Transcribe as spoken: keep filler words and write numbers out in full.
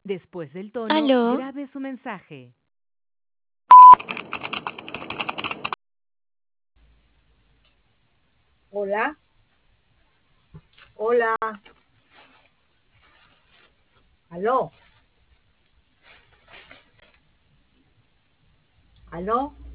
Después del tono, ¿Aló? grabe su mensaje. Hola. Hola. Aló. Aló.